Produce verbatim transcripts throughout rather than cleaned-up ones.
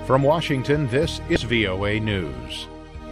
From Washington, this is V O A News.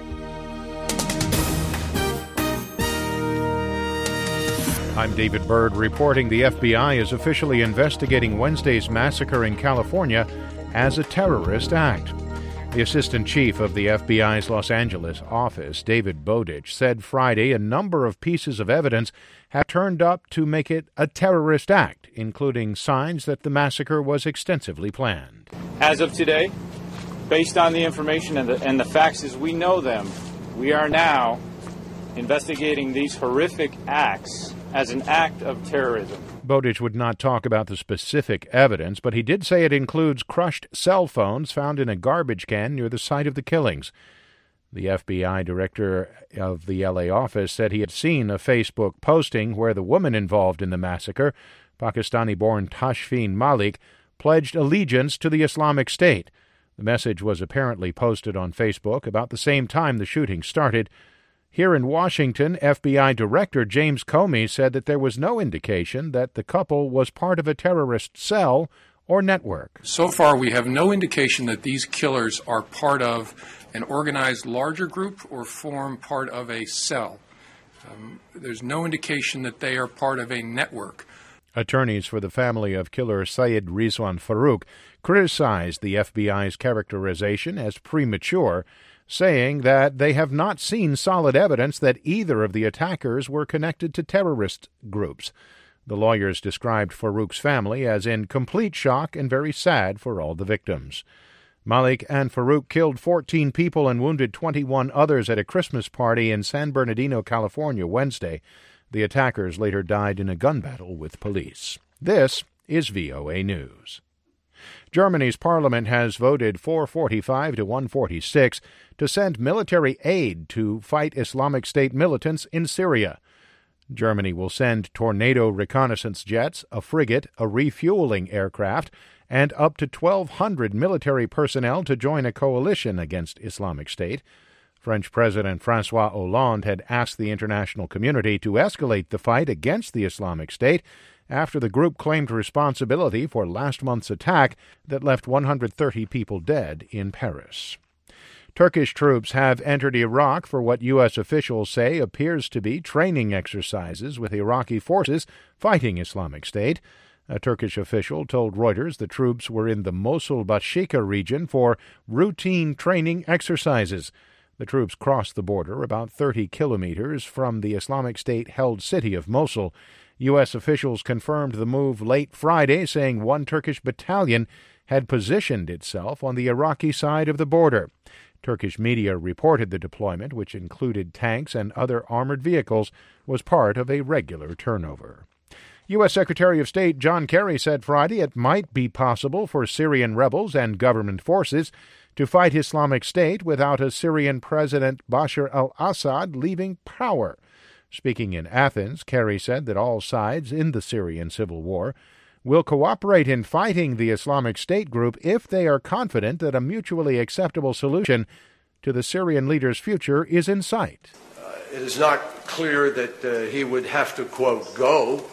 I'm David Byrd reporting the F B I is officially investigating Wednesday's massacre in California as a terrorist act. The assistant chief of the F B I's Los Angeles office, David Bowditch, said Friday a number of pieces of evidence have turned up to make it a terrorist act, including signs that the massacre was extensively planned. As of today, based on the information and the, and the facts as we know them, we are now investigating these horrific acts as an act of terrorism. Bowditch would not talk about the specific evidence, but he did say it includes crushed cell phones found in a garbage can near the site of the killings. The F B I director of the L A office said he had seen a Facebook posting where the woman involved in the massacre, Pakistani-born Tashfeen Malik, pledged allegiance to the Islamic State. The message was apparently posted on Facebook about the same time the shooting started. Here in Washington, F B I Director James Comey said that there was no indication that the couple was part of a terrorist cell or network. So far, we have no indication that these killers are part of an organized larger group or form part of a cell. Um, there's no indication that they are part of a network. Attorneys for the family of killer Syed Rizwan Farook criticized the F B I's characterization as premature, saying that they have not seen solid evidence that either of the attackers were connected to terrorist groups. The lawyers described Farook's family as in complete shock and very sad for all the victims. Malik and Farook killed fourteen people and wounded twenty-one others at a Christmas party in San Bernardino, California, Wednesday. The attackers later died in a gun battle with police. This is V O A News. Germany's parliament has voted four forty-five to one forty-six to send military aid to fight Islamic State militants in Syria. Germany will send Tornado reconnaissance jets, a frigate, a refueling aircraft, and up to twelve hundred military personnel to join a coalition against Islamic State. French President François Hollande had asked the international community to escalate the fight against the Islamic State after the group claimed responsibility for last month's attack that left one hundred thirty people dead in Paris. Turkish troops have entered Iraq for what U S officials say appears to be training exercises with Iraqi forces fighting Islamic State. A Turkish official told Reuters the troops were in the Mosul-Bashika region for routine training exercises. The troops crossed the border about thirty kilometers from the Islamic State-held city of Mosul. U S officials confirmed the move late Friday, saying one Turkish battalion had positioned itself on the Iraqi side of the border. Turkish media reported the deployment, which included tanks and other armored vehicles, was part of a regular turnover. U S Secretary of State John Kerry said Friday it might be possible for Syrian rebels and government forces to fight Islamic State without a Syrian President Bashar al-Assad leaving power. Speaking in Athens, Kerry said that all sides in the Syrian civil war will cooperate in fighting the Islamic State group if they are confident that a mutually acceptable solution to the Syrian leader's future is in sight. Uh, it is not clear that uh, he would have to, quote, go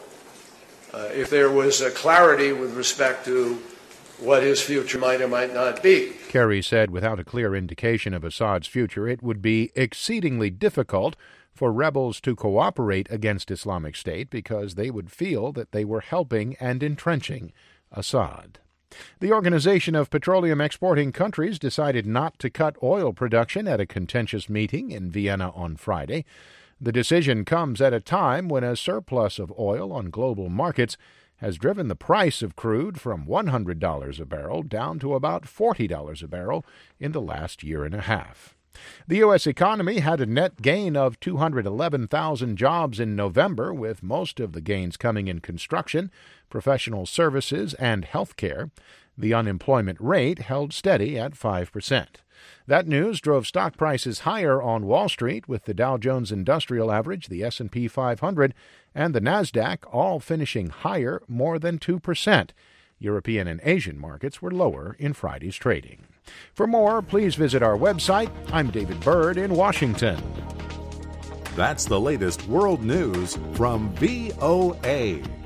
uh, if there was a clarity with respect to what his future might or might not be. Kerry said without a clear indication of Assad's future, it would be exceedingly difficult for rebels to cooperate against Islamic State because they would feel that they were helping and entrenching Assad. The Organization of Petroleum Exporting Countries decided not to cut oil production at a contentious meeting in Vienna on Friday. The decision comes at a time when a surplus of oil on global markets has driven the price of crude from one hundred dollars a barrel down to about forty dollars a barrel in the last year and a half. The U S economy had a net gain of two hundred eleven thousand jobs in November, with most of the gains coming in construction, professional services, and health care. The unemployment rate held steady at five percent. That news drove stock prices higher on Wall Street, with the Dow Jones Industrial Average, the S and P five hundred, and the Nasdaq all finishing higher more than two percent. European and Asian markets were lower in Friday's trading. For more, please visit our website. I'm David Byrd in Washington. That's the latest world news from V O A.